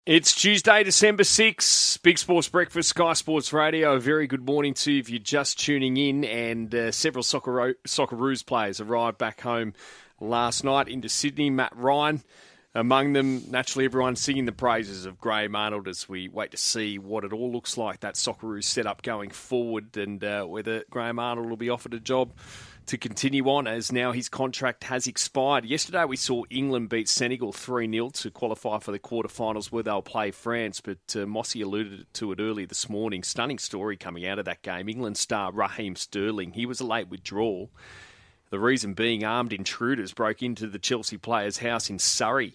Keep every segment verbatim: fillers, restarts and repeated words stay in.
It's Tuesday, December sixth, Big Sports Breakfast, Sky Sports Radio. A very good morning to you if you're just tuning in. And uh, several Soccer- Socceroos players arrived back home last night into Sydney. Matt Ryan among them. Naturally, everyone singing the praises of Graham Arnold as we wait to see what it all looks like, that Socceroos setup going forward, and uh, whether Graham Arnold will be offered a job to continue on, as now his contract has expired. Yesterday we saw England beat Senegal three nil to qualify for the quarterfinals where they'll play France, but uh, Mossy alluded to it early this morning. Stunning story coming out of that game. England star Raheem Sterling, he was a late withdrawal. The reason being armed intruders broke into the Chelsea player's house in Surrey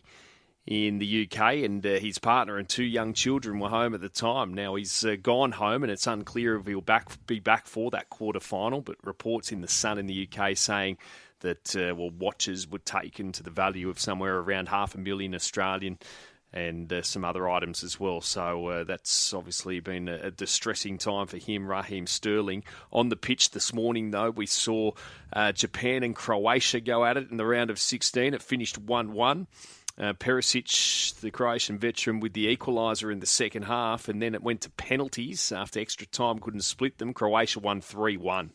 in the U K, and uh, his partner and two young children were home at the time. Now he's uh, gone home, and it's unclear if he'll back, be back for that quarter-final, but reports in The Sun in the U K saying that uh, well, watches were taken to the value of somewhere around half a million Australian and uh, some other items as well. So uh, that's obviously been a, a distressing time for him, Raheem Sterling. On the pitch this morning, though, we saw uh, Japan and Croatia go at it in the round of sixteen. It finished one one. Uh, Perisic, the Croatian veteran, with the equaliser in the second half, and then it went to penalties after extra time couldn't split them. Croatia won three one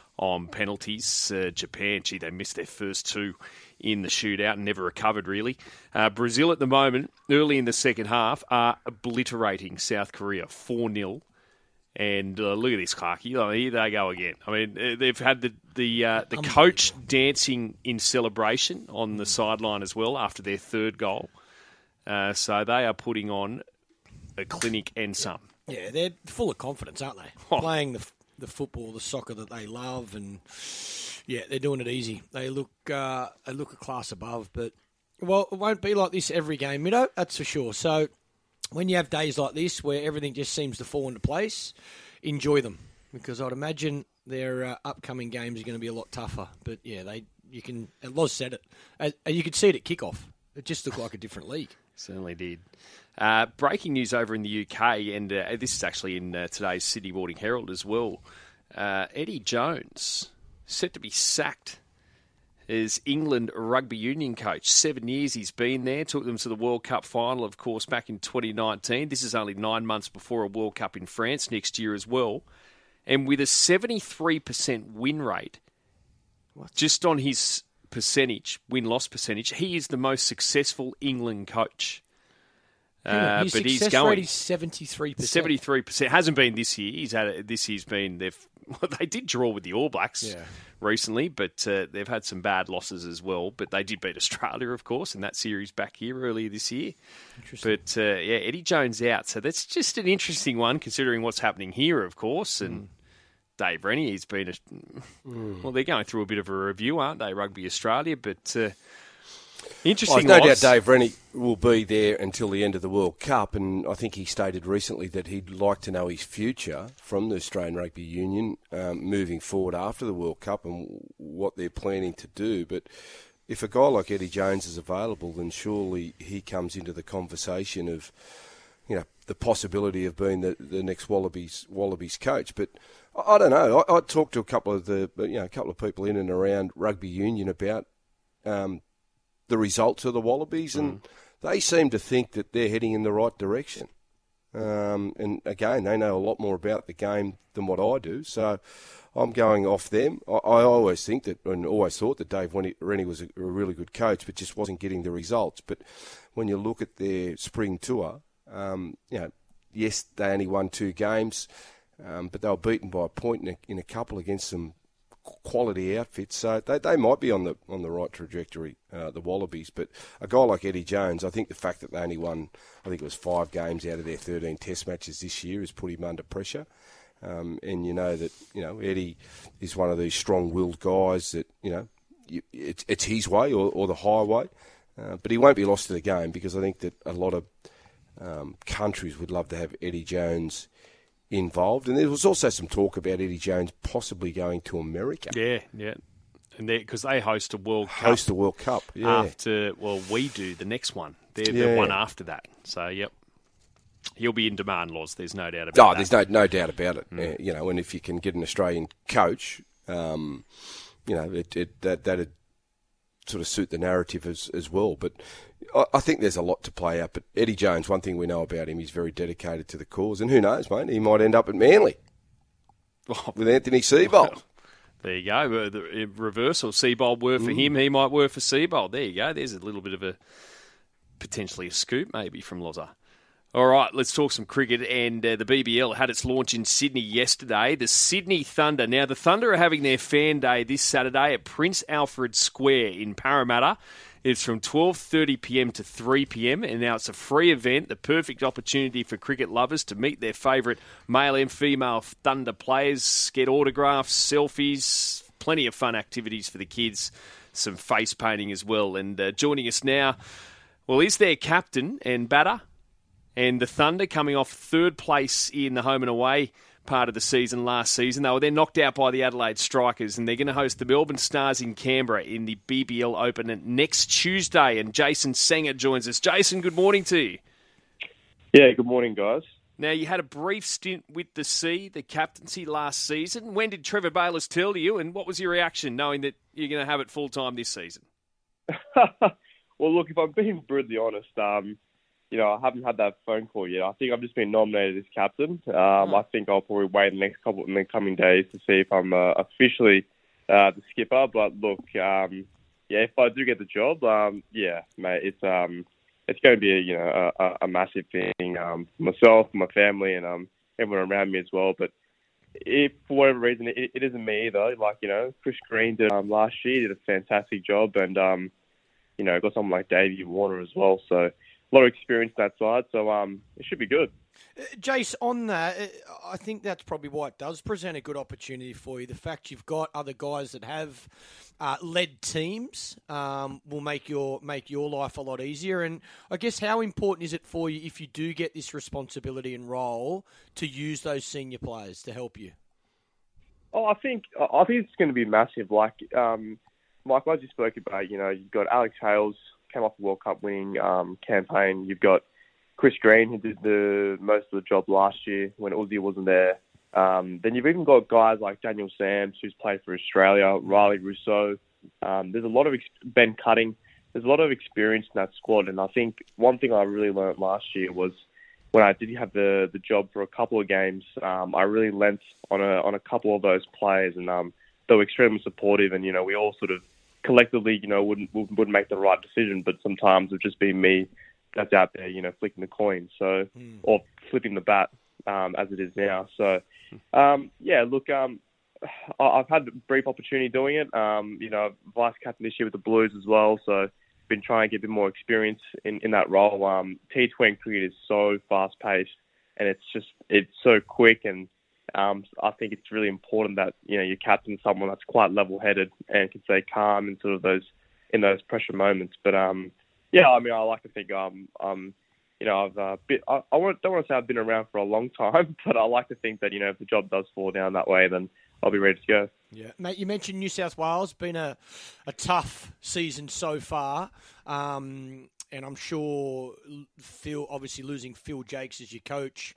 on penalties. Uh, Japan, gee, they missed their first two in the shootout and never recovered, really. Uh, Brazil at the moment, early in the second half, are obliterating South Korea four nil. And uh, look at this, Clarkie. Oh, here they go again. I mean, they've had the the uh, the coach dancing in celebration on the sideline as well after their third goal. Uh, so they are putting on a clinic and some. Yeah, they're full of confidence, aren't they? Oh. Playing the the football, the soccer that they love, and yeah, they're doing it easy. They look uh, they look a class above, but well, it won't be like this every game, you know. That's for sure. So when you have days like this where everything just seems to fall into place, enjoy them, because I'd imagine their uh, upcoming games are going to be a lot tougher. But yeah, they you can. Loz said it. Uh, you could see it at kickoff. It just looked like a different league. Certainly did. Uh, breaking news over in the U K, and uh, this is actually in uh, today's Sydney Morning Herald as well. Uh, Eddie Jones set to be sacked as England rugby union coach. Seven years he's been there, took them to the World Cup final, of course, back in twenty nineteen. This is only nine months before a World Cup in France next year as well. And with a seventy-three percent win rate, what? Just on his percentage, win-loss percentage, he is the most successful England coach. Uh, his but success he's going rate is seventy-three percent. seventy-three percent. Hasn't been this year. He's had this year's been they've well, they did draw with the All Blacks yeah. recently, but uh, they've had some bad losses as well. But they did beat Australia, of course, in that series back here earlier this year. But uh, yeah, Eddie Jones out, so that's just an interesting one considering what's happening here, of course. And mm. Dave Rennie, he's been a mm. well, they're going through a bit of a review, aren't they, Rugby Australia? But uh, interesting. Well, no doubt Dave Rennie will be there until the end of the World Cup, and I think he stated recently that he'd like to know his future from the Australian Rugby Union um, moving forward after the World Cup and what they're planning to do. But if a guy like Eddie Jones is available, then surely he comes into the conversation of, you know, the possibility of being the, the next Wallabies Wallabies coach. But I, I don't know. I, I talked to a couple of the you know a couple of people in and around rugby union about um, the results of the Wallabies, and mm. they seem to think that they're heading in the right direction. Um, and again, they know a lot more about the game than what I do, so I'm going off them. I, I always think that, and always thought that Dave Rennie was a, a really good coach, but just wasn't getting the results. But when you look at their spring tour, um, you know, yes, they only won two games, um, but they were beaten by a point in a, in a couple against some quality outfits, so they they might be on the on the right trajectory, uh, the Wallabies. But a guy like Eddie Jones, I think the fact that they only won, I think it was five games out of their thirteen Test matches this year, has put him under pressure. Um, and you know that you know Eddie is one of these strong-willed guys that you know you, it's it's his way or, or the highway, uh, but he won't be lost to the game, because I think that a lot of um, countries would love to have Eddie Jones involved. And there was also some talk about Eddie Jones possibly going to America. Yeah, yeah. And because they host a World Cup. Host a World Cup, yeah. After, well, we do the next one. They're yeah. the one after that. So, yep. He'll be in demand, Laws. There's no doubt about oh, that. There's no no doubt about it. Mm. Uh, you know, and if you can get an Australian coach, um, you know, it, it, that that'd sort of suit the narrative as as well. But I, I think there's a lot to play out. But Eddie Jones, one thing we know about him, he's very dedicated to the cause. And who knows, mate, he might end up at Manly with Anthony Seibold. There you go. The reversal. Seibold were for mm. him. He might work for Seibold. There you go. There's a little bit of a, potentially a scoop maybe from Loza. All right, let's talk some cricket. And uh, the B B L had its launch in Sydney yesterday. The Sydney Thunder. Now, the Thunder are having their fan day this Saturday at Prince Alfred Square in Parramatta. It's from twelve thirty p m to three p m, and now it's a free event, the perfect opportunity for cricket lovers to meet their favourite male and female Thunder players, get autographs, selfies, plenty of fun activities for the kids, some face painting as well. And uh, joining us now, well, is their captain and batter, and the Thunder coming off third place in the home and away part of the season last season. They were then knocked out by the Adelaide Strikers, and they're going to host the Melbourne Stars in Canberra in the B B L Open next Tuesday. And Jason Sanger joins us. Jason, good morning to you. Yeah, good morning, guys. Now, you had a brief stint with the C, the captaincy last season. When did Trevor Bayliss tell you, and what was your reaction knowing that you're going to have it full-time this season? Well, look, if I'm being brutally honest, um, you know, I haven't had that phone call yet. I think I've just been nominated as captain. Um, oh. I think I'll probably wait the next couple in the coming days to see if I'm uh, officially uh, the skipper. But look, um, yeah, if I do get the job, um, yeah, mate, it's um, it's going to be a, you know a, a massive thing. Um, myself, my family, and um, everyone around me as well. But if for whatever reason it, it isn't me either, like you know, Chris Green did um, last year, did a fantastic job, and um, you know, got someone like Davey Warner as well. So. A lot of experience that side, so um, it should be good. Uh, Jace, on that, uh, I think that's probably why it does present a good opportunity for you. The fact you've got other guys that have uh, led teams um, will make your make your life a lot easier. And I guess how important is it for you if you do get this responsibility and role to use those senior players to help you? Oh, I think I think it's going to be massive. Like um, Michael, as you spoke about, you know, you've got Alex Hales. Came off the World Cup winning um, campaign. You've got Chris Green, who did the most of the job last year when Uzi wasn't there. Um, then you've even got guys like Daniel Sams, who's played for Australia, Riley Rousseau. Um, there's a lot of ex- Ben Cutting. There's a lot of experience in that squad, and I think one thing I really learned last year was when I did have the, the job for a couple of games, um, I really lent on a on a couple of those players, and um, they were extremely supportive. And you know, we all sort of collectively, you know, wouldn't wouldn't make the right decision, but sometimes it would just be me that's out there, you know, flicking the coin, so mm. or flipping the bat, um, as it is now. So, um, yeah, look, um, I've had a brief opportunity doing it. Um, you know, vice captain this year with the Blues as well, so been trying to get a bit more experience in, in that role. Um, T twenty cricket is so fast paced, and it's just it's so quick and. Um, I think it's really important that you know you captain someone that's quite level-headed and can stay calm in sort of those in those pressure moments. But um, yeah, I mean, I like to think um, um, you know, I've uh, bit, I, I don't want to say I've been around for a long time, but I like to think that you know if the job does fall down that way, then I'll be ready to go. Yeah, mate. You mentioned New South Wales been a a tough season so far. Um, and I'm sure Phil, obviously losing Phil Jakes as your coach,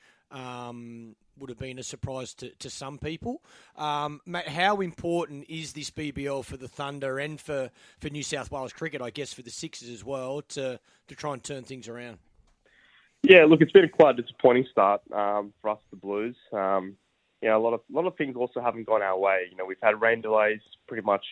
um, would have been a surprise to, to some people. Um, mate, how important is this B B L for the Thunder and for, for New South Wales cricket, I guess, for the Sixers as well, to, to try and turn things around? Yeah, look, it's been quite a disappointing start um, for us, the Blues. Um, you know, a lot of a lot of things also haven't gone our way. You know, we've had rain delays pretty much.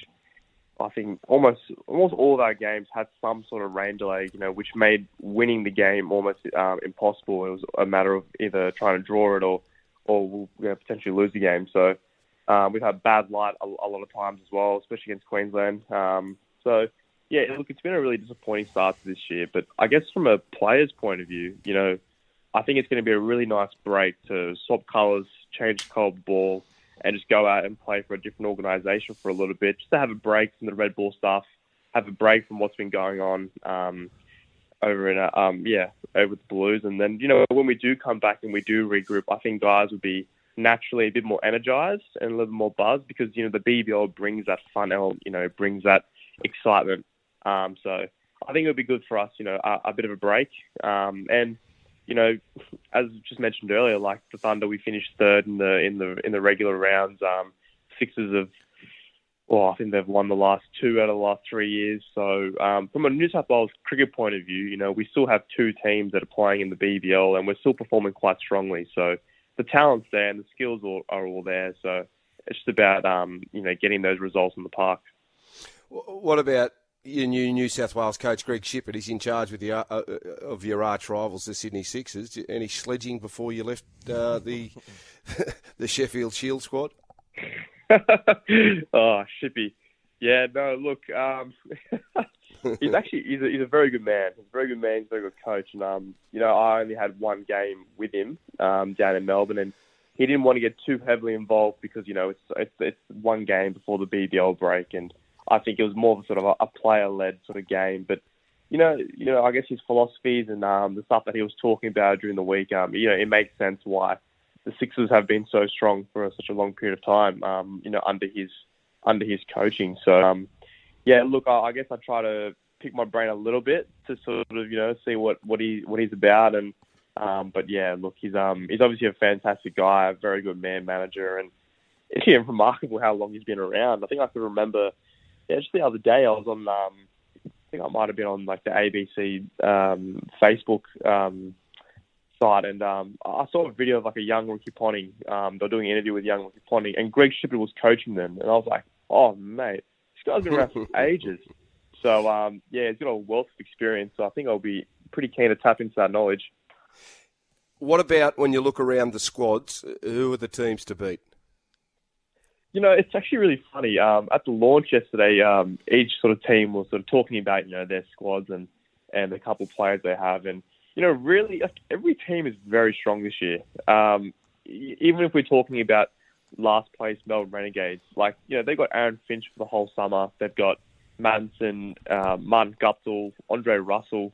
I think almost almost all of our games had some sort of rain delay, you know, which made winning the game almost um, impossible. It was a matter of either trying to draw it or or we'll you know, potentially lose the game. So um, we've had bad light a, a lot of times as well, especially against Queensland. Um, so, yeah, look, it's been a really disappointing start to this year. But I guess from a player's point of view, you know, I think it's going to be a really nice break to swap colours, change the colour of the ball, and just go out and play for a different organisation for a little bit, just to have a break from the red ball stuff, have a break from what's been going on um, over in, uh, um, yeah, over the Blues. And then, you know, when we do come back and we do regroup, I think guys would be naturally a bit more energised and a little more buzzed because, you know, the B B L brings that fun element, you know, brings that excitement. Um, so I think it would be good for us, you know, a, a bit of a break. Um, and, you know, as just mentioned earlier, like the Thunder, we finished third in the in the in the regular rounds. Um, Sixers have well, I think they've won the last two out of the last three years. So um, from a New South Wales cricket point of view, you know, we still have two teams that are playing in the B B L, and we're still performing quite strongly. So the talent's there and the skills are, are all there. So it's just about um, you know, getting those results in the park. What about your new New South Wales coach, Greg Shippert? He's in charge with your, uh, of your arch rivals, the Sydney Sixers. Any sledging before you left uh, the the Sheffield Shield squad? Oh, Shippy. Yeah, no, look, um, he's actually he's a, he's a very good man. He's a very good man. He's a very good coach. And, um, you know, I only had one game with him um, down in Melbourne, and he didn't want to get too heavily involved because, you know, it's it's, it's one game before the B B L break, and I think it was more of a sort of a, a player-led sort of game. But, you know, you know, I guess his philosophies and um, the stuff that he was talking about during the week, um, you know, it makes sense why the Sixers have been so strong for such a long period of time, um, you know, under his under his coaching. So, um, yeah, look, I, I guess I try to pick my brain a little bit to sort of, you know, see what, what he what he's about. And um, but yeah, look, he's um he's obviously a fantastic guy, a very good man manager, and it's yeah, remarkable how long he's been around. I think I can remember, yeah, just the other day I was on, um, I think I might have been on like the A B C um, Facebook. Um, side, and um, I saw a video of like a young Ricky Ponting. Um, they were doing an interview with young Ricky Ponting, and Greg Shippert was coaching them, and I was like, "Oh, mate, this guy's been around for ages." So um, yeah, he's got a wealth of experience. So I think I'll be pretty keen to tap into that knowledge. What about when you look around the squads? Who are the teams to beat? You know, it's actually really funny. Um, at the launch yesterday, um, each sort of team was sort of talking about, you know, their squads and and the couple of players they have, and you know, really, like, every team is very strong this year. Um, even if we're talking about last place Melbourne Renegades, like, you know, they've got Aaron Finch for the whole summer. They've got Madison, uh, Martin Guptill, Andre Russell,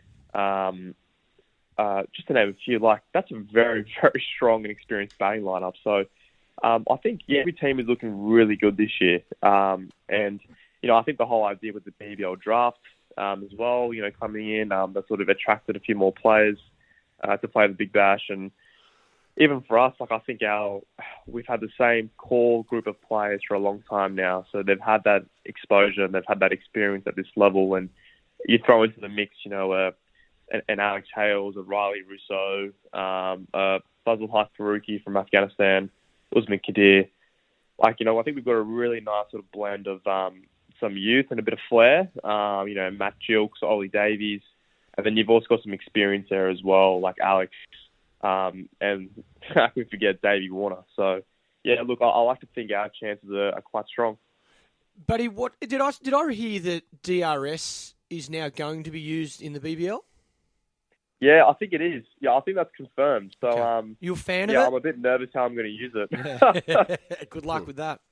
um, uh, just to name a few. Like, that's a very, very strong and experienced batting lineup. So um, I think, yeah, every team is looking really good this year. Um, and, you know, I think the whole idea with the B B L draft, Um, as well, you know, coming in, um, that sort of attracted a few more players uh, to play the Big Bash. And even for us, like, I think our we've had the same core group of players for a long time now. So they've had that exposure and they've had that experience at this level. And you throw into the mix, you know, uh, an, an Alex Hales, a Riley Rousseau, um, uh, Fazal Haq Faruqi from Afghanistan, Usman Khadir. Like, you know, I think we've got a really nice sort of blend of um, some youth and a bit of flair, um, you know, Matt Gilks, Ollie Davies, and then you've also got some experience there as well, like Alex, um, and I can forget Davey Warner. So, yeah, look, I, I like to think our chances are, are quite strong. Buddy, what did I did I hear that D R S is now going to be used in the B B L? Yeah, I think it is. Yeah, I think that's confirmed. So, Okay. um, You a fan yeah, of I'm a bit nervous how I'm going to use it. it? Good luck with that.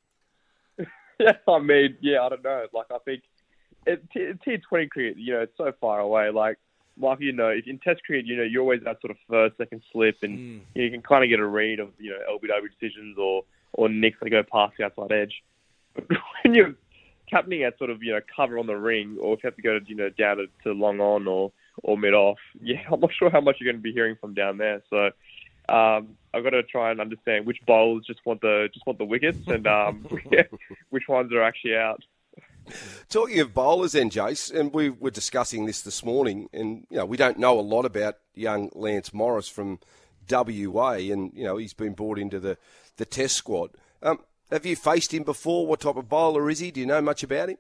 Yeah, I mean, yeah, I don't know. Like, I think it, t- tier twenty cricket, you know, it's so far away. Like, like you know, if in Test cricket, you know, you're always that sort of first, second slip, and Mm. you, know, you can kind of get a read of, you know, L B W decisions or or nicks that go past the outside edge. But when you're captaining at sort of, you know, cover on the ring, or if you have to go to, you know, down to, to long on or or mid off, yeah, I'm not sure how much you're going to be hearing from down there. So. Um, I've got to try and understand which bowlers just want the just want the wickets and um, which ones are actually out. Talking of bowlers, then, Jace, and we were discussing this this morning, and you know we don't know a lot about young Lance Morris from W A, and you know he's been brought into the, the Test squad. Um, have you faced him before? What type of bowler is he? Do you know much about him?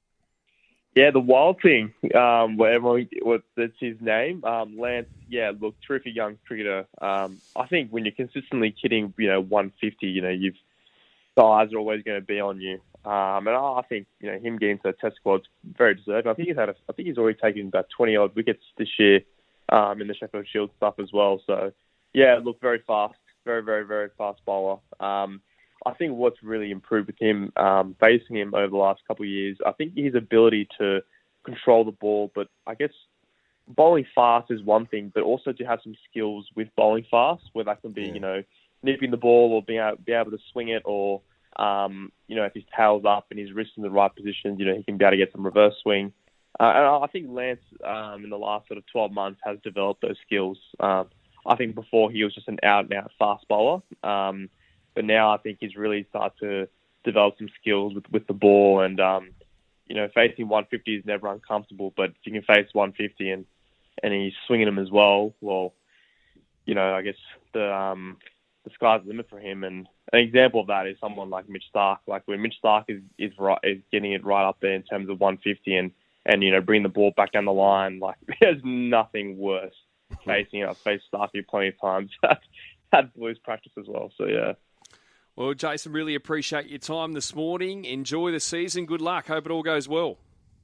Yeah, the wild thing, um, whatever what that's his name, um, Lance. Yeah, look, terrific young cricketer. Um, I think when you're consistently hitting, you know, one fifty, you know, you've the eyes are always going to be on you. Um, and I think you know him getting to the Test squad's very deserving. I think he's had, a, I think he's already taken about twenty odd wickets this year um, in the Sheffield Shield stuff as well. So yeah, look, very fast, very very very fast bowler. Um, I think what's really improved with him, um, facing him over the last couple of years, I think his ability to control the ball, but I guess bowling fast is one thing, but also to have some skills with bowling fast, where that can be, yeah. you know, nipping the ball or being able, be able to swing it, or, um, you know, if his tail's up and his wrist's in the right position, you know, he can be able to get some reverse swing. Uh, and I think Lance, um, in the last sort of twelve months, has developed those skills. Um, I think before he was just an out-and-out fast bowler. Um, But now I think he's really started to develop some skills with, with the ball. And, um, you know, facing one fifty is never uncomfortable, but if you can face one fifty and, and he's swinging them as well, well, you know, I guess the um, the sky's the limit for him. And an example of that is someone like Mitch Starc. Like when Mitch Starc is is, right, is getting it right up there in terms of one fifty and, and you know, bringing the ball back down the line, like there's nothing worse facing. I've faced Starkey plenty of times at Blues practice as well. So, yeah. Well, Jason, really appreciate your time this morning. Enjoy the season. Good luck. Hope it all goes well.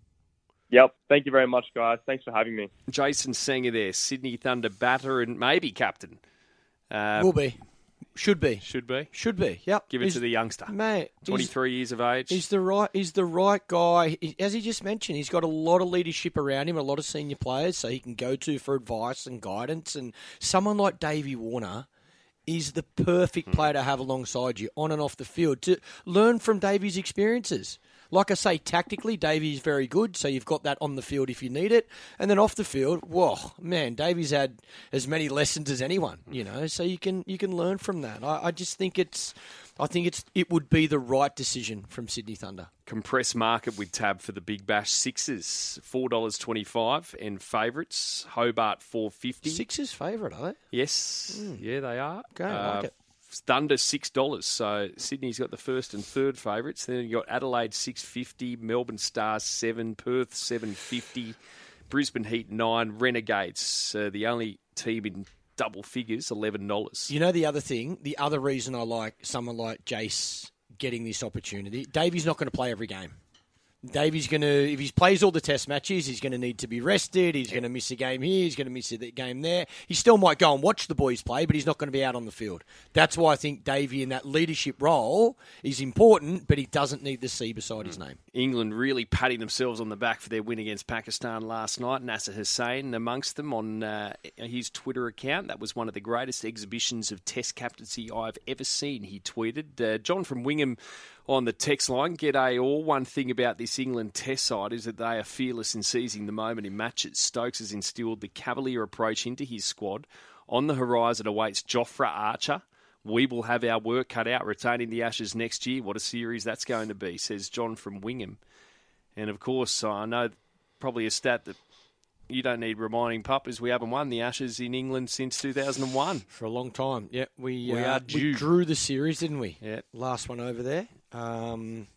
Yep. Thank you very much, guys. Thanks for having me. Jason Sanger there, Sydney Thunder batter and maybe captain. Uh, Will be. Should be. Should be. Should be. Yep. Give it he's, to the youngster. Mate. twenty-three years of age. He's the right he's the right guy. He, as he just mentioned, he's got a lot of leadership around him, a lot of senior players so he can go to for advice and guidance. And someone like Davey Warner is the perfect player to have alongside you on and off the field to learn from Davey's experiences. Like I say, tactically, Davey's very good, so you've got that on the field if you need it. And then off the field, whoa, man, Davey's had as many lessons as anyone, you know, so you can you can learn from that. I, I just think it's I think it's it would be the right decision from Sydney Thunder. Compressed market with Tab for the Big Bash Sixers, four dollars twenty-five, and favourites, Hobart four fifty. Sixers favourite, are they? Yes, mm. yeah, they are. Okay, I like uh, it. Thunder six dollars, so Sydney's got the first and third favourites. Then you got Adelaide six fifty, Melbourne Stars seven, Perth seven fifty, Brisbane Heat nine, Renegades uh, the only team in double figures, eleven dollars. You know the other thing, the other reason I like someone like Jace getting this opportunity, Davey's not going to play every game. Davey's going to, if he plays all the test matches, he's going to need to be rested. He's going to miss a game here. He's going to miss a game there. He still might go and watch the boys play, but he's not going to be out on the field. That's why I think Davey in that leadership role is important, but he doesn't need the C beside mm. his name. England really patting themselves on the back for their win against Pakistan last night. Nasser Hussain amongst them on uh, his Twitter account. That was one of the greatest exhibitions of test captaincy I've ever seen, he tweeted. Uh, John from Wingham on the text line, g'day all. One thing about this England test side is that they are fearless in seizing the moment in matches. Stokes has instilled the cavalier approach into his squad. On the horizon awaits Jofra Archer. We will have our work cut out retaining the Ashes next year. What a series that's going to be, says John from Wingham. And of course, I know probably a stat that you don't need reminding, Pup, is we haven't won the Ashes in England since two thousand one. For a long time. Yeah, we, we, uh, are due. we drew the series, didn't we? Yeah. Last one over there. Um,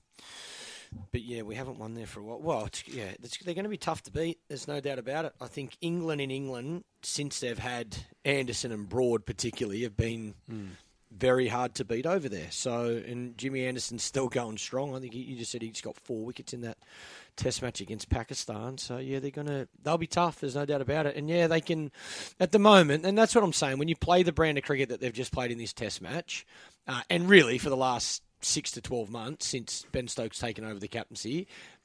but yeah, we haven't won there for a while. Well, it's, yeah, it's, they're going to be tough to beat. There's no doubt about it. I think England in England, since they've had Anderson and Broad particularly, have been mm. very hard to beat over there. So, and Jimmy Anderson's still going strong. I think he, you just said he's got four wickets in that test match against Pakistan. So yeah, they're gonna they'll be tough. There's no doubt about it. And yeah, they can at the moment, and that's what I'm saying. When you play the brand of cricket that they've just played in this test match, uh, and really for the last six to twelve months since Ben Stokes taken over the captaincy,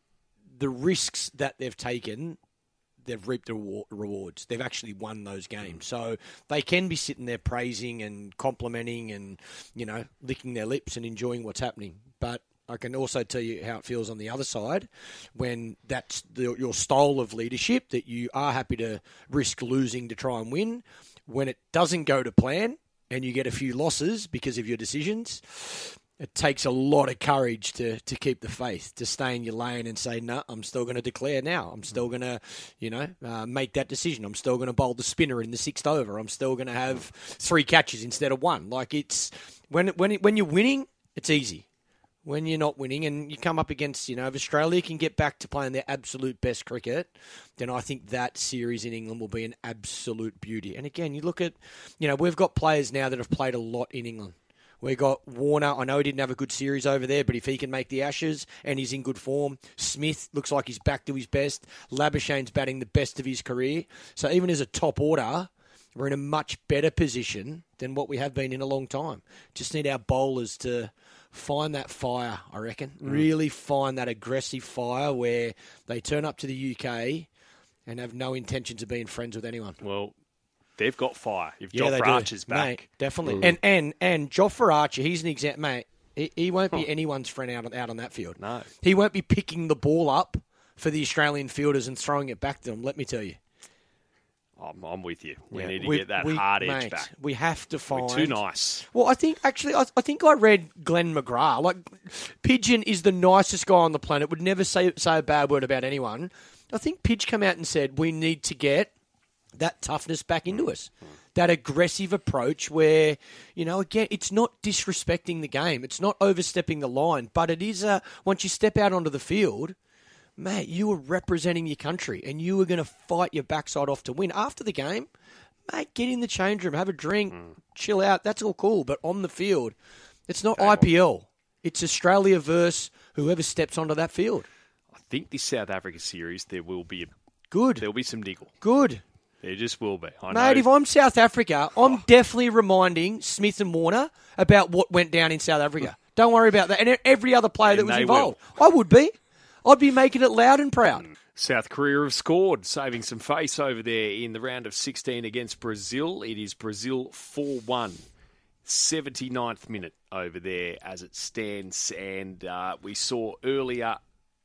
the risks that they've taken, they've reaped the rewards. They've actually won those games. So they can be sitting there praising and complimenting and, you know, licking their lips and enjoying what's happening. But I can also tell you how it feels on the other side when that's the, your style of leadership, that you are happy to risk losing to try and win. When it doesn't go to plan and you get a few losses because of your decisions, it takes a lot of courage to, to keep the faith, to stay in your lane and say, no, I'm still going to declare now. I'm still going to, you know, uh, make that decision. I'm still going to bowl the spinner in the sixth over. I'm still going to have three catches instead of one. Like it's when when when you're winning, it's easy. When you're not winning and you come up against, you know, if Australia can get back to playing their absolute best cricket, then I think that series in England will be an absolute beauty. And again, you look at, you know, we've got players now that have played a lot in England. We got Warner. I know he didn't have a good series over there, but if he can make the Ashes and he's in good form, Smith looks like he's back to his best. Labuschagne's batting the best of his career. So even as a top order, we're in a much better position than what we have been in a long time. Just need our bowlers to find that fire, I reckon. Mm. Really find that aggressive fire where they turn up to the U K and have no intentions of being friends with anyone. Well, they've got fire. If yeah, Jofra Archer's back. Mate, definitely. Mm. And and and Jofra Archer, he's an example, mate. He, he won't be huh. anyone's friend out, out on that field. No. He won't be picking the ball up for the Australian fielders and throwing it back to them, let me tell you. I'm, I'm with you. We Yeah, need to we- get that we- hard edge mate, back. We have to find... We're too nice. Well, I think, actually, I, I think I read Glenn McGrath. Like, Pigeon is the nicest guy on the planet, would never say, say a bad word about anyone. I think Pidge came out and said, we need to get that toughness back into us. That aggressive approach where, you know, again, it's not disrespecting the game. It's not overstepping the line. But it is, a, once you step out onto the field, mate, you are representing your country and you are going to fight your backside off to win. After the game, mate, get in the change room, have a drink, mm. chill out. That's all cool. But on the field, it's not game I P L. On. It's Australia versus whoever steps onto that field. I think this South Africa series, there will be a, good. There'll be some niggle. Good. There just will be. I Mate, know. if I'm South Africa, I'm oh. definitely reminding Smith and Warner about what went down in South Africa. Don't worry about that. And every other player and that was involved. Will. I would be. I'd be making it loud and proud. South Korea have scored, saving some face over there in the round of sixteen against Brazil. It is Brazil four one. seventy-ninth minute over there as it stands. And uh, we saw earlier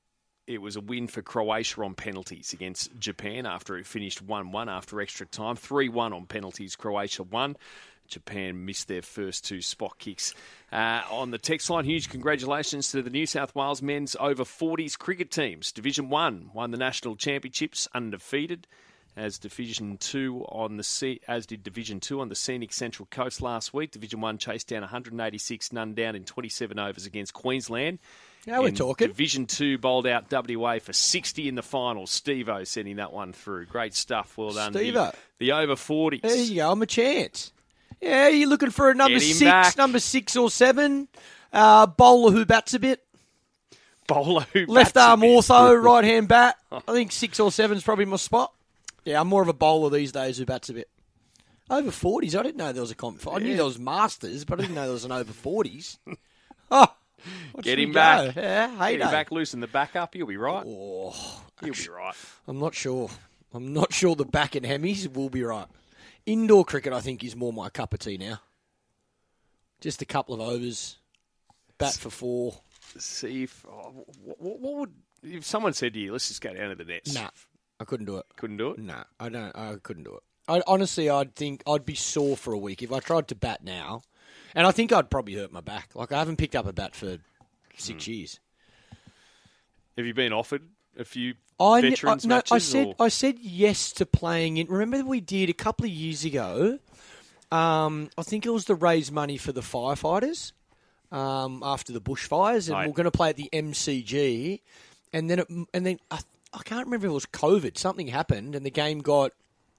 it was a win for Croatia on penalties against Japan after it finished one one after extra time. three one on penalties, Croatia won. Japan missed their first two spot kicks. Uh, on the text line, huge congratulations to the New South Wales men's over forties cricket teams. Division one won the national championships undefeated, as Division two on the C- as did Division two on the scenic Central Coast last week. Division one chased down one hundred eighty-six, none down in twenty-seven overs against Queensland. Now we're talking. Division two bowled out W A for sixty in the final. Steve-O sending that one through. Great stuff. Well done. Steve-O. The, the over forties. There you go. I'm a chance. Yeah, you're looking for a number six, back. number six or seven. Uh, bowler who bats a bit. Bowler who Left bats arm a bit. ortho, right hand bat. I think six or seven is probably my spot. Yeah, I'm more of a bowler these days who bats a bit. Over forties. I didn't know there was a comp. I knew Yeah. there was Masters, but I didn't know there was an over forties. Oh, Get him back. Yeah, hey, Get him back, loosen the back up. You'll be right. Oh, You'll be right. I'm not sure. I'm not sure the back and hemis will be right. Indoor cricket, I think, is more my cup of tea now. Just a couple of overs, bat for four. See if oh, what, what would if someone said to you, "Let's just go down to the nets." Nah, I couldn't do it. Couldn't do it. Nah, I don't. I couldn't do it. I, honestly, I'd think I'd be sore for a week if I tried to bat now, and I think I'd probably hurt my back. Like I haven't picked up a bat for six mm. years. Have you been offered a few I, veterans I, no, matches? I said or? I said yes to playing in. Remember we did a couple of years ago. Um, I think it was to raise money for the firefighters um, after the bushfires, and right. we're going to play at the M C G. And then, it, and then I, I can't remember if it was COVID. Something happened, and the game got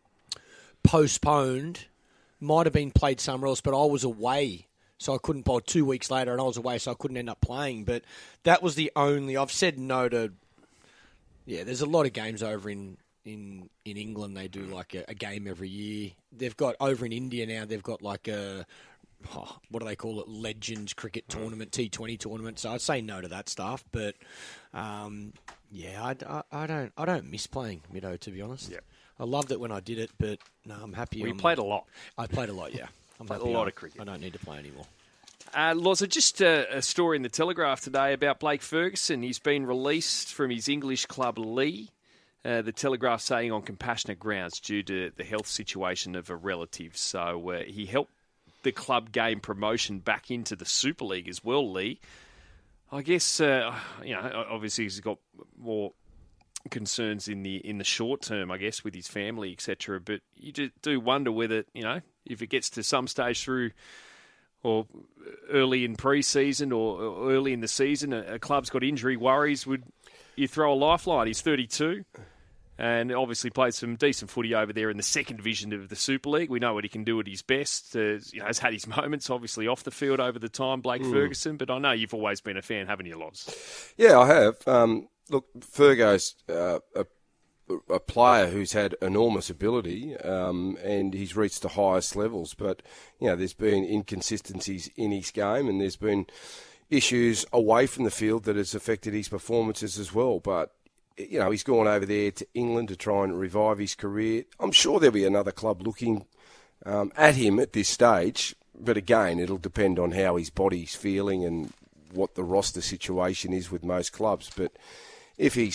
postponed. Might have been played somewhere else, but I was away, so I couldn't play. Two weeks later, and I was away, so I couldn't end up playing. But that was the only. I've said no to. Yeah, there's a lot of games over in. In, in England, they do like a, a game every year. They've got, over in India now, they've got like a, oh, what do they call it, Legends cricket tournament, T twenty tournament. So I'd say no to that stuff. But, um, yeah, I, I, I don't I don't miss playing Middo, to be honest. Yep. I loved it when I did it, but no, I'm happy. We I'm, played a lot. I played a lot, yeah. I'm played happy a lot I, of cricket. I don't need to play anymore. Uh, Loza, just a, a story in the Telegraph today about Blake Ferguson. He's been released from his English club Lee. Uh, the Telegraph saying on compassionate grounds due to the health situation of a relative. So uh, he helped the club gain promotion back into the Super League as well, Lee. I guess, uh, you know, obviously he's got more concerns in the in the short term, I guess, with his family, et cetera. But you do wonder whether, you know, if it gets to some stage through or early in pre-season or early in the season, a, a club's got injury worries, would you throw a lifeline? He's thirty-two. And obviously played some decent footy over there in the second division of the Super League. We know what he can do at his best. Uh, you know, has had his moments, obviously, off the field over the time, Blake mm. Ferguson. But I know you've always been a fan, haven't you, Loz? Yeah, I have. Um, look, Fergo's uh, a, a player who's had enormous ability, um, and he's reached the highest levels. But, you know, there's been inconsistencies in his game, and there's been issues away from the field that has affected his performances as well. But, you know, he's gone over there to England to try and revive his career. I'm sure there'll be another club looking um, at him at this stage. But again, it'll depend on how his body's feeling and what the roster situation is with most clubs. But if he's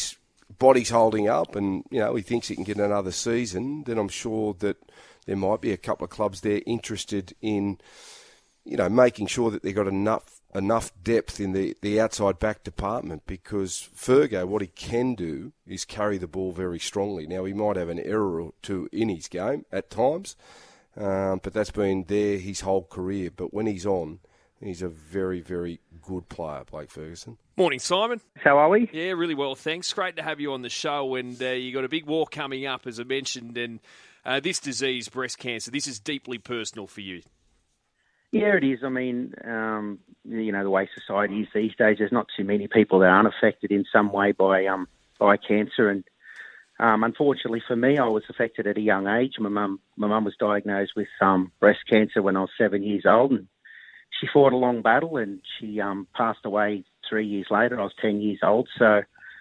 body's holding up and, you know, he thinks he can get another season, then I'm sure that there might be a couple of clubs there interested in, you know, making sure that they've got enough enough depth in the, the outside back department, because Fergo, what he can do is carry the ball very strongly. Now, he might have an error or two in his game at times, um, but that's been there his whole career. But when he's on, he's a very, very good player, Blake Ferguson. Morning, Simon. How are we? Yeah, really well, thanks. Great to have you on the show, and uh, you got a big war coming up, as I mentioned, and uh, this disease, breast cancer, this is deeply personal for you. Yeah, it is. I mean, um, you know, the way society is these days, there's not too many people that aren't affected in some way by um, by cancer. And um, unfortunately for me, I was affected at a young age. My mum, my mum was diagnosed with um, breast cancer when I was seven years old, and she fought a long battle, and she um, passed away three years later. I was ten years old, so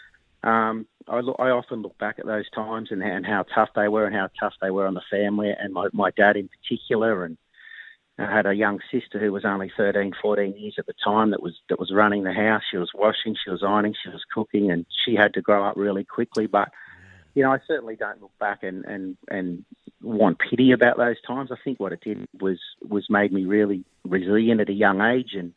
um, I, look, I often look back at those times and, and how tough they were, and how tough they were on the family and my, my dad in particular. And I had a young sister who was only thirteen, fourteen years at the time that was that was running the house. She was washing, she was ironing, she was cooking, and she had to grow up really quickly. But, you know, I certainly don't look back and, and, and want pity about those times. I think what it did was, was made me really resilient at a young age. And,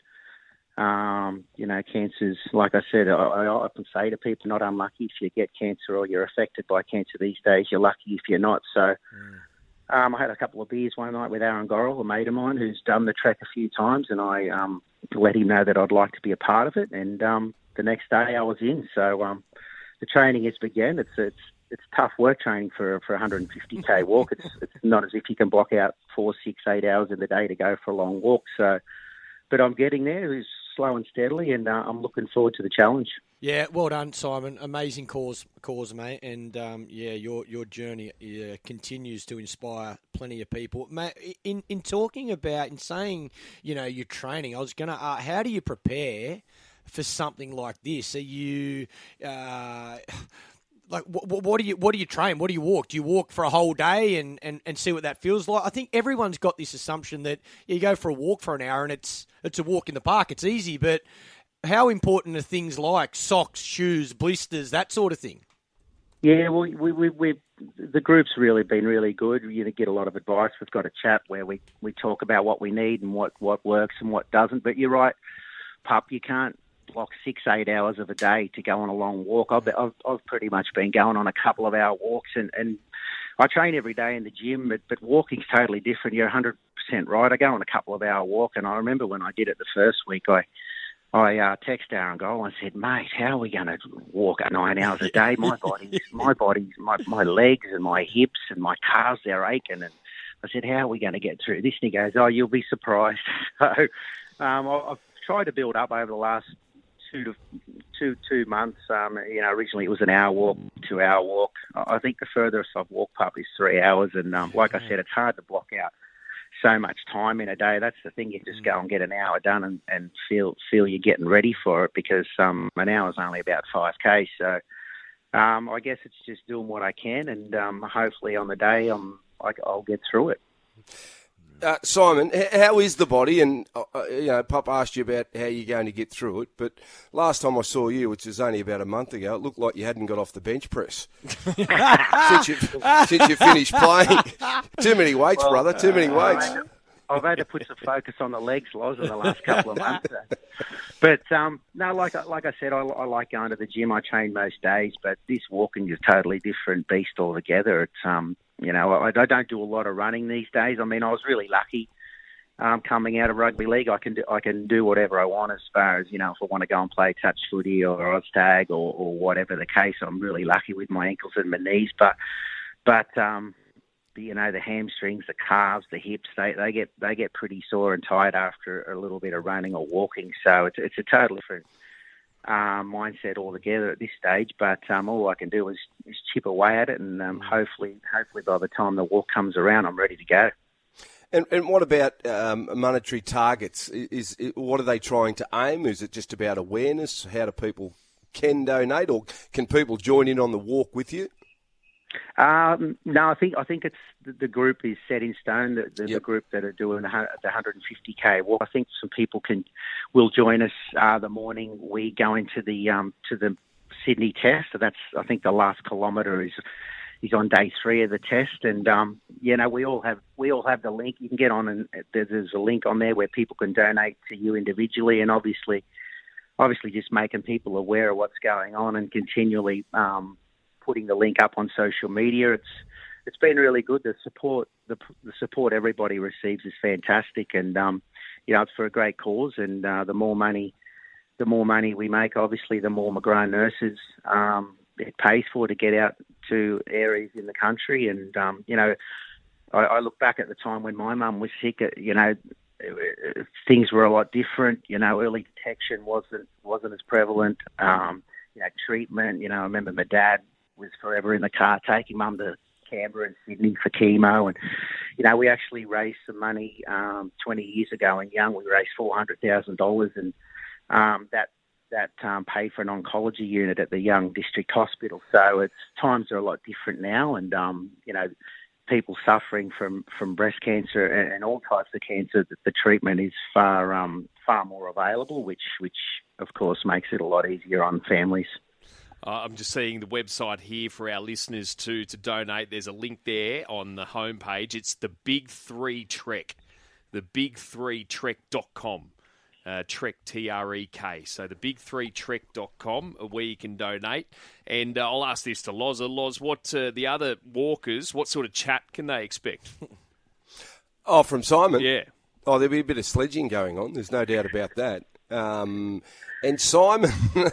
um, you know, cancer's, like I said, I, I often say to people, not unlucky if you get cancer or you're affected by cancer these days. You're lucky if you're not. So... Mm. Um, I had a couple of beers one night with Aaron Gorrell, a mate of mine who's done the trek a few times, and I um, let him know that I'd like to be a part of it. And um, the next day I was in. So um, the training has begun. It's it's it's tough work training for for a one hundred fifty k walk. It's it's not as if you can block out four, six, eight hours in the day to go for a long walk. So, but I'm getting there. It's slow and steadily, and uh, I'm looking forward to the challenge. Yeah, well done, Simon. Amazing cause, cause, mate. And um, yeah, your your journey uh, continues to inspire plenty of people. Mate, in in talking about, in saying, you know, your training, I was going to ask, how do you prepare for something like this? Are you uh, like what, what do you what do you train? What do you walk? Do you walk for a whole day and, and, and see what that feels like? I think everyone's got this assumption that you go for a walk for an hour and it's it's a walk in the park. It's easy, but how important are things like socks, shoes, blisters, that sort of thing? Yeah, well, we, we, we, the group's really been really good. You get a lot of advice. We've got a chat where we, we talk about what we need and what, what works and what doesn't. But you're right, pup, you can't block six, eight hours of a day to go on a long walk. I've, I've, I've pretty much been going on a couple of hour walks, and, and I train every day in the gym, but, but walking's totally different. You're one hundred percent right. I go on a couple of hour walk, and I remember when I did it the first week, I... I uh, texted Aaron Gorrell and said, mate, how are we going to walk at nine hours a day? My body, my body, my, my legs and my hips and my calves, they're aching. And I said, how are we going to get through this? And he goes, oh, you'll be surprised. So um, I've tried to build up over the last two to two two months. Um, you know, originally it was an hour walk, two hour walk. I think the furthest I've walked, pup, is three hours. And um, like I said, it's hard to block out so much time in a day. That's the thing. You just go and get an hour done and, and feel feel you're getting ready for it, because um, an hour is only about five k. So um, I guess it's just doing what I can, and um, hopefully on the day I'm, I, I'll get through it. Uh, Simon, how is the body? And uh, you know, Pup asked you about how you're going to get through it, but last time I saw you, which was only about a month ago, it looked like you hadn't got off the bench press since, you, since you finished playing. Too many weights, well, brother. Too many weights. Uh, I've had to put some focus on the legs, Loz, in the last couple of months. But um, no, like like I said, I, I like going to the gym. I train most days, but this walking is a totally different beast altogether. It's um. You know, I, I don't do a lot of running these days. I mean, I was really lucky um, coming out of rugby league. I can do, I can do whatever I want as far as, you know, if I want to go and play touch footy or Oztag or, or whatever the case. I'm really lucky with my ankles and my knees. But, but um, you know, the hamstrings, the calves, the hips, they, they get they get pretty sore and tired after a little bit of running or walking. So it's, it's a totally different Um, mindset altogether at this stage, but um, all I can do is, is chip away at it, and um, hopefully, hopefully by the time the walk comes around, I'm ready to go. And, and what about um, monetary targets? Is, is what are they trying to aim? Is it just about awareness? How do people can donate, or can people join in on the walk with you? Um, no, I think I think it's the, the group is set in stone. The, the, yep. the group that are doing the, the one hundred fifty k walk. I think some people can will join us uh, the morning we go into the um, to the Sydney test. So that's, I think, the last kilometre is is on day three of the test. And um, you know, we all have we all have the link. You can get on, and there's a link on there where people can donate to you individually, and obviously, obviously, just making people aware of what's going on and continually um, putting the link up on social media. It's it's been really good. The support the, the support everybody receives is fantastic, and um, you know, it's for a great cause. And uh, the more money. The more money we make, obviously, the more McGrath nurses um, it pays for to get out to areas in the country. And, um, you know, I, I look back at the time when my mum was sick, you know, things were a lot different. You know, early detection wasn't wasn't as prevalent. Um, you know, treatment, you know, I remember my dad was forever in the car taking mum to Canberra and Sydney for chemo. And, you know, we actually raised some money um, twenty years ago in Young. We raised four hundred thousand dollars, and Um, that that um, paid for an oncology unit at the Young District Hospital. So it's times are a lot different now, and um, you know, people suffering from, from breast cancer and, and all types of cancer, the, the treatment is far um, far more available, which which of course makes it a lot easier on families. Uh, I'm just seeing the website here for our listeners to to donate. There's a link there on the homepage. It's the Big Three Trek, the big three trek dot com. Uh, Trek, T R E K. So the big three trek dot com, where you can donate. And uh, I'll ask this to Loz. Loz, what uh, the other walkers, what sort of chat can they expect? Oh, from Simon? Yeah. Oh, there'll be a bit of sledging going on. There's no doubt about that. Um, and Simon,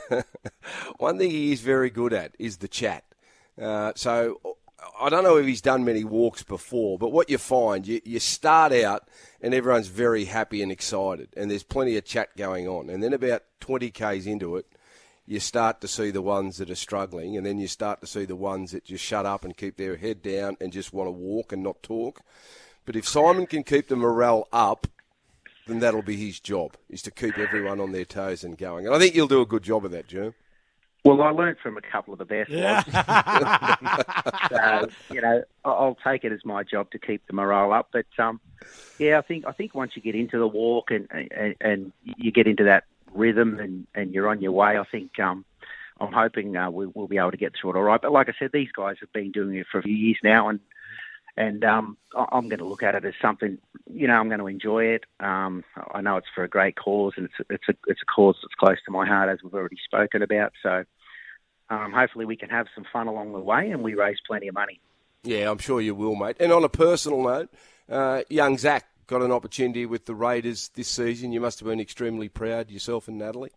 one thing he is very good at is the chat. Uh, so I don't know if he's done many walks before, but what you find, you, you start out and everyone's very happy and excited, and there's plenty of chat going on. And then about twenty kays into it, you start to see the ones that are struggling, and then you start to see the ones that just shut up and keep their head down and just want to walk and not talk. But if Simon can keep the morale up, then that'll be his job, is to keep everyone on their toes and going. And I think you'll do a good job of that, Germ. Well, I learned from a couple of the best ones. So, you know, I'll take it as my job to keep the morale up. But, um, yeah, I think I think once you get into the walk and and, and you get into that rhythm and, and you're on your way, I think um, I'm hoping uh, we, we'll be able to get through it all right. But like I said, these guys have been doing it for a few years now, and and um, I'm going to look at it as something, you know, I'm going to enjoy it. Um, I know it's for a great cause, and it's a, it's a it's a cause that's close to my heart, as we've already spoken about. So. Um, hopefully we can have some fun along the way and we raise plenty of money. Yeah, I'm sure you will, mate. And on a personal note, uh, young Zach got an opportunity with the Raiders this season. You must have been extremely proud, yourself and Natalie.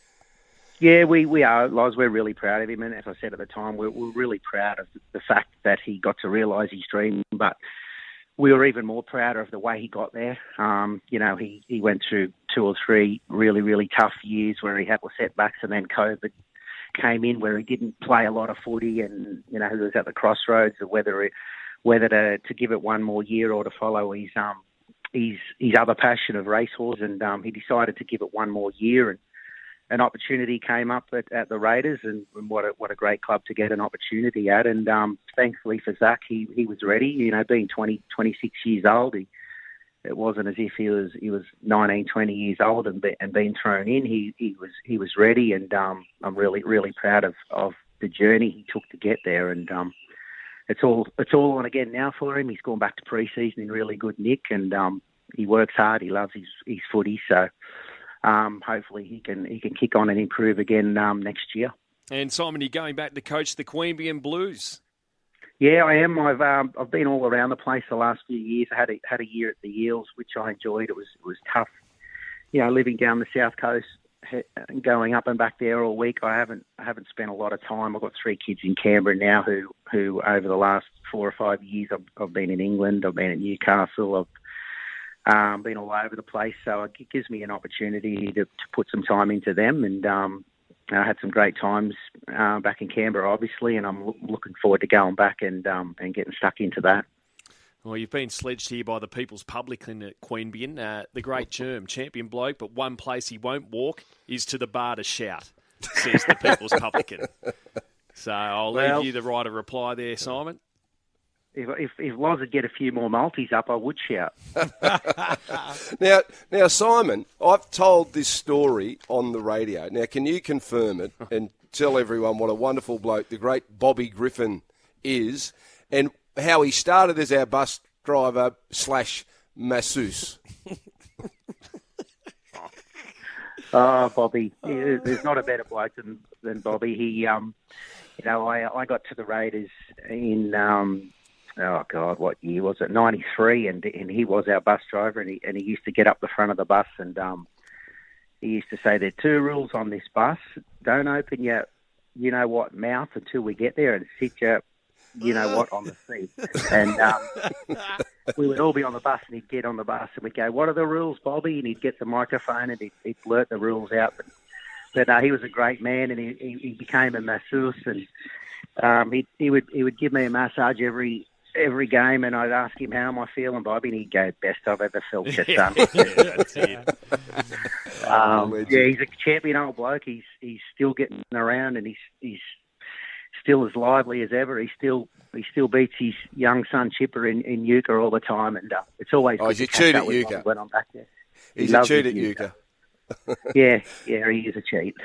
Yeah, we, we are, Loz. We're really proud of him. And as I said at the time, we're, we're really proud of the fact that he got to realise his dream. But we were even more proud of the way he got there. Um, you know, he, he went through two or three really, really tough years where he had setbacks, and then COVID came in where he didn't play a lot of footy, and you know, he was at the crossroads of whether it, whether to, to give it one more year or to follow his um his his other passion of racehorse, and um, he decided to give it one more year, and an opportunity came up at, at the Raiders, and, and what a what a great club to get an opportunity at, and um, thankfully for Zach, he he was ready. You know, being twenty, twenty-six years old, he. It wasn't as if he was he was nineteen, twenty years old and be, and being thrown in. He he was he was ready, and um, I'm really really proud of, of the journey he took to get there. And um, it's all it's all on again now for him. He's gone back to pre-season in really good nick, and um, he works hard. He loves his, his footy, so um, hopefully he can he can kick on and improve again um, next year. And Simon, you're going back to coach the Queanbeyan Blues. Yeah, I am. I've um, I've been all around the place the last few years. I had a, had a year at the Eels, which I enjoyed. It was it was tough, you know, living down the south coast and going up and back there all week. I haven't I haven't spent a lot of time. I've got three kids in Canberra now who who over the last four or five years I've, I've been in England. I've been in Newcastle. I've um, been all over the place. So it gives me an opportunity to, to put some time into them, and um, I had some great times uh, back in Canberra, obviously, and I'm lo- looking forward to going back and um, and getting stuck into that. Well, you've been sledged here by the People's Publican at Queanbeyan, uh, the great Germ, champion bloke, but one place he won't walk is to the bar to shout, says the People's Publican. So I'll well, leave you the right of reply there, Simon. If if, if Loz would get a few more multis up, I would shout. now, now, Simon, I've told this story on the radio. Now, can you confirm it and tell everyone what a wonderful bloke the great Bobby Griffin is and how he started as our bus driver slash masseuse. Oh, Bobby, there's not a better bloke than, than Bobby. He, um, you know, I I got to the Raiders in, um, oh God, what year was it? ninety-three, and and he was our bus driver, and he and he used to get up the front of the bus, and um, he used to say there are two rules on this bus: don't open your, you know what, mouth until we get there, and sit your, you know what, on the seat. And um, we would all be on the bus, and he'd get on the bus, and we'd go, "What are the rules, Bobby?" And he'd get the microphone, and he'd, he'd blurt the rules out. But, but uh, he was a great man, and he, he, he became a masseuse, and um, he he would he would give me a massage every every game, and I'd ask him, "How am I feeling, Bobby?" And he'd go, "Best I've ever felt, your son." That's it. um, yeah, he's a champion old bloke. He's he's still getting around, and he's he's still as lively as ever. He still he still beats his young son Chipper in, in euchre all the time, and uh, it's always oh, good he's to a cheat catch at up with euchre. him when I'm back there. He's He a loves cheat his at euchre. yeah, yeah, he is a cheat.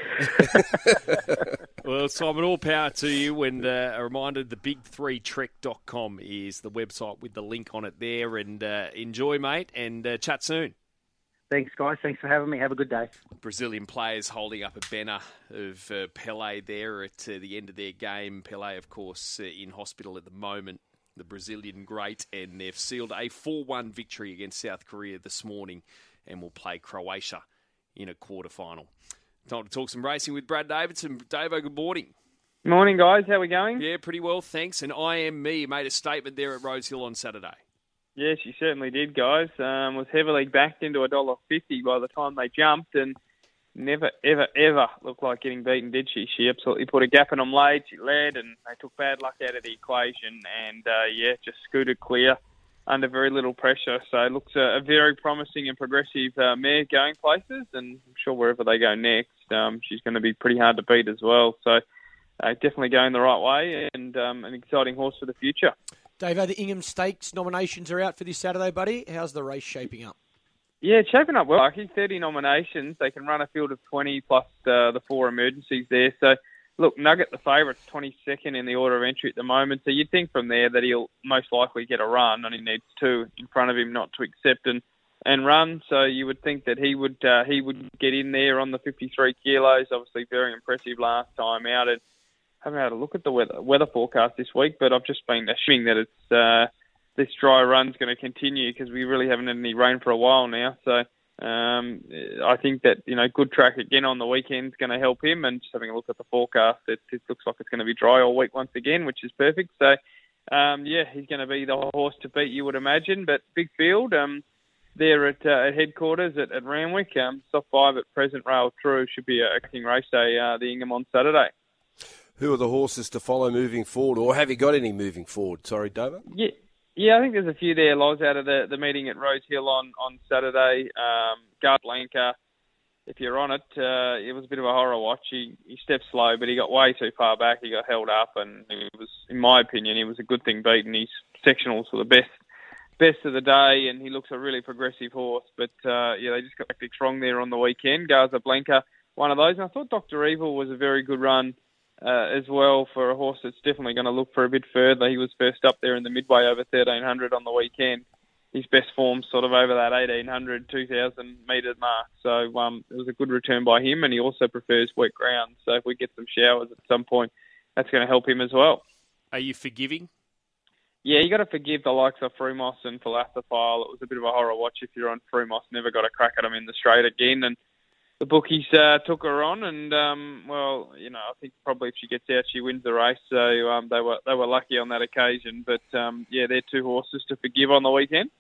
Well, Simon, all power to you. And uh, a reminder, the big three trek dot com is the website with the link on it there. And uh, enjoy, mate, and uh, chat soon. Thanks, guys. Thanks for having me. Have a good day. Brazilian players holding up a banner of uh, Pelé there at uh, the end of their game. Pelé, of course, uh, in hospital at the moment, the Brazilian great, and they've sealed a four one victory against South Korea this morning and will play Croatia in a quarterfinal. Time to talk some racing with Brad Davidson. Davo, good morning. Morning, guys. How we going? Yeah, pretty well, thanks. And I Am Me made a statement there at Rose Hill on Saturday. Yes, she certainly did, guys. Um, was heavily backed into one dollar fifty by the time they jumped, and never, ever, ever looked like getting beaten, did she? She absolutely put a gap in them late. She led, and they took bad luck out of the equation, and, uh, yeah, just scooted clear under very little pressure. So it looks a, a very promising and progressive uh, mare going places, and I'm sure wherever they go next, um, she's going to be pretty hard to beat as well. So uh, definitely going the right way, and um, an exciting horse for the future. Dave, the Ingham Stakes nominations are out for this Saturday, buddy. How's the race shaping up? Yeah, it's shaping up well. Lucky, thirty nominations. They can run a field of twenty plus uh, the four emergencies there. So, look, Nugget, the favourite's twenty-second in the order of entry at the moment. So you'd think from there that he'll most likely get a run, and he needs two in front of him not to accept and, and run. So you would think that he would uh, he would get in there on the fifty-three kilos. Obviously, very impressive last time out. And haven't had a look at the weather weather forecast this week, but I've just been assuming that it's uh, this dry run's going to continue because we really haven't had any rain for a while now. So um, I think that, you know, good track again on the weekend is going to help him. And just having a look at the forecast, it, it looks like it's going to be dry all week once again, which is perfect. So um, yeah, he's going to be the horse to beat, you would imagine. But big field. Um, there at, uh, at headquarters at, at Randwick, um, soft five at present rail through should be a king race day. Uh, the Ingham on Saturday. Who are the horses to follow moving forward, or have you got any moving forward? Sorry, Dover? Yeah, yeah, I think there's a few there, Loz, out of the, the meeting at Rose Hill on, on Saturday. Um, Gard Blanca, if you're on it, uh, it was a bit of a horror watch. He, he stepped slow, but he got way too far back. He got held up, and it was, in my opinion, it was a good thing beaten. His sectionals were the best best of the day, and he looks a really progressive horse. But, uh, yeah, they just got back strong there on the weekend. Garza Blanca, one of those. And I thought Doctor Evil was a very good run Uh, as well for a horse that's definitely going to look for a bit further. He was first up there in the midway over thirteen hundred on the weekend. His best form sort of over that eighteen hundred, two thousand metre mark. So um, it was a good return by him, and he also prefers wet ground. So if we get some showers at some point, that's going to help him as well. Are you forgiving? Yeah, you got to forgive the likes of Frumos and Philosophile. It was a bit of a horror watch if you're on Frumos. Never got a crack at him in the straight again, and the bookies uh, took her on, and um, well, you know, I think probably if she gets out, she wins the race. So um, they were they were lucky on that occasion. But um, yeah, they're two horses to forgive on the weekend.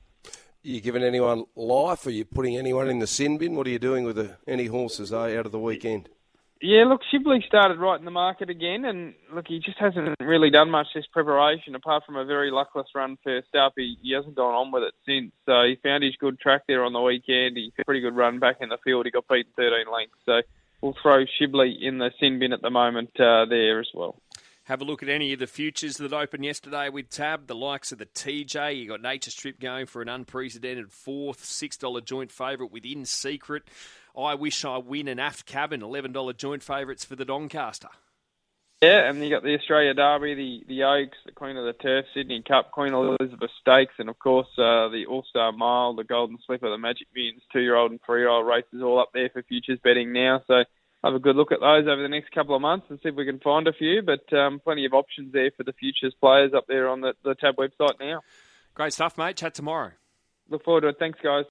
Are you giving anyone life? Are you putting anyone in the sin bin? What are you doing with the, any horses eh, out of the weekend? Yeah, look, Shibley started right in the market again, and look, he just hasn't really done much this preparation, apart from a very luckless run first up. He, he hasn't gone on with it since, so he found his good track there on the weekend. He had a pretty good run back in the field. He got beaten thirteen lengths, so we'll throw Shibley in the sin bin at the moment uh, there as well. Have a look at any of the futures that opened yesterday with Tab. The likes of the T J. You got Nature Strip going for an unprecedented fourth, six dollars joint favourite with In Secret. I Wish I Win and Aft Cabin, eleven dollars joint favourites for the Doncaster. Yeah, and you got the Australia Derby, the, the Oaks, the Queen of the Turf, Sydney Cup, Queen Elizabeth Stakes, and of course uh, the All-Star Mile, the Golden Slipper, the Magic Millions two-year-old and three-year-old races all up there for futures betting now. So have a good look at those over the next couple of months and see if we can find a few. But um, plenty of options there for the futures players up there on the, the Tab website now. Great stuff, mate. Chat tomorrow. Look forward to it. Thanks, guys.